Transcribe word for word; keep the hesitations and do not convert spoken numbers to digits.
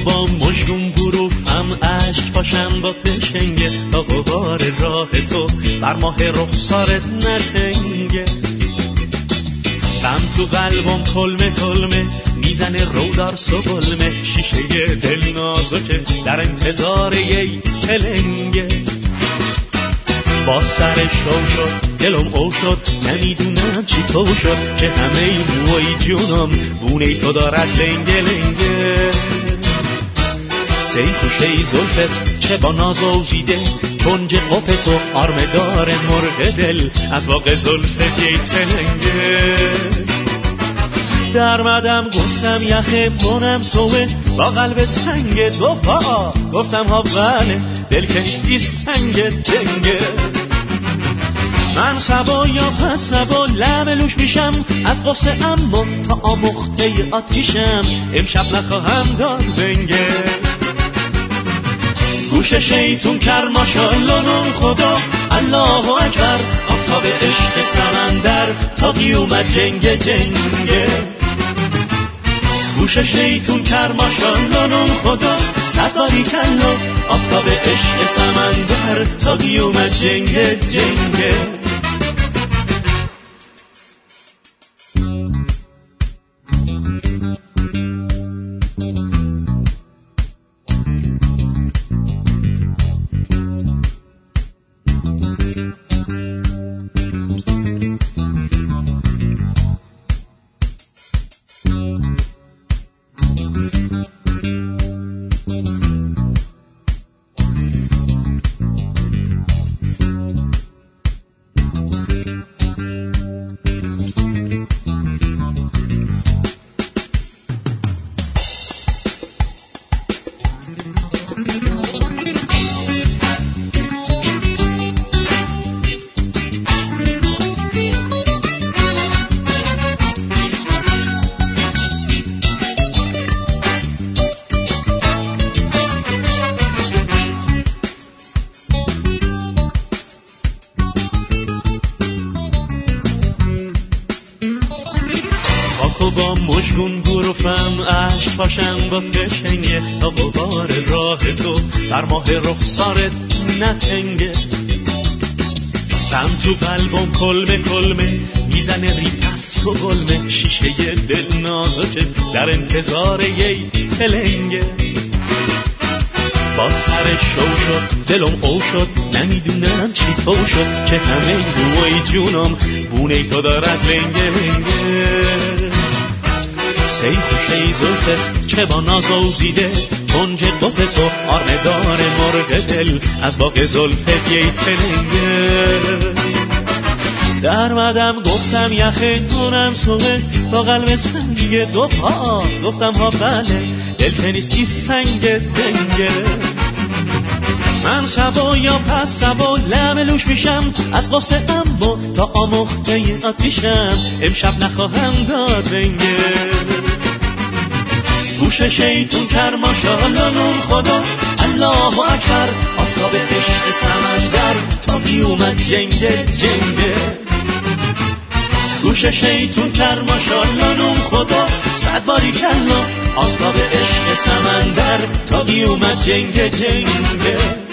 با مشگون گروفم عشق پاشم با تشنگه تا غبار راه تو بر ماه رخسارت نتنگه. غم تو قلبم کلمه کلمه میزنه رودار سبلمه، شیشه دل نازکه در انتظار یی پلنگه. با سر شو شد دلم او شد، نمیدونم چی تو شد که همه موی جونم بونه تو دارد لنگه لنگه. سیخوشه زلفت چه با ناز اوزیده، کنج قپ تو آرمدار مرغ دل از واقع زلفت یه تلنگه. در مدم گفتم یخه کنم سوه با قلب سنگ دو پا، گفتم ها بله دل که نیستی سنگ دنگه. من سبا یا پس سبا لملوش میشم از قصه، اما تا آمخته آتیشم امشب نخواهم داد بنگه. گوش شیطون کر ماشالله نون خدا الله اکبر، آفتاب عشق سمندر تا قیومت جنگ جنگه. گوش شیطون کر ماشالله نون خدا صداری کلا، آفتاب عشق سمندر تا قیومت جنگ جنگه. با مشگون گروفم عشق پاشم با تشنگه تا غبار راه تو بر ماه رخسارت نتنگه. غم تو قلبم کلمه کلمه میزنه ریپس و گلمه، شیشه دل نازکه در انتظار یی پلنگه. با سر شو شد دلم او شد، نمیدونم چی تو شد که همه روی جونم بونه تو دارد لنگه لنگه. سیخوشه زلفت چه با ناز اوزیده، کنج قپ تو آرمدار مرغ دل از باغ زلفت یه تلنگه. در مدم گفتم یخه کنم سوه با قلب سنگ دو پا، گفتم ها بله دل که نیستی سنگ دنگه. من شبا یا پس شبا لملوش میشم از قصه، اما تا آمخته آتیشم امشب نخواهم داد بنگه. گوش شیطون کر ماشالله نون خدا الله اکبر، آفتاب عشق سمندر تا قیومت جنگ جنگه. گوش شیطون کر ماشالله نون خدا صد باری کلا، آفتاب عشق سمندر تا قیومت جنگ جنگه.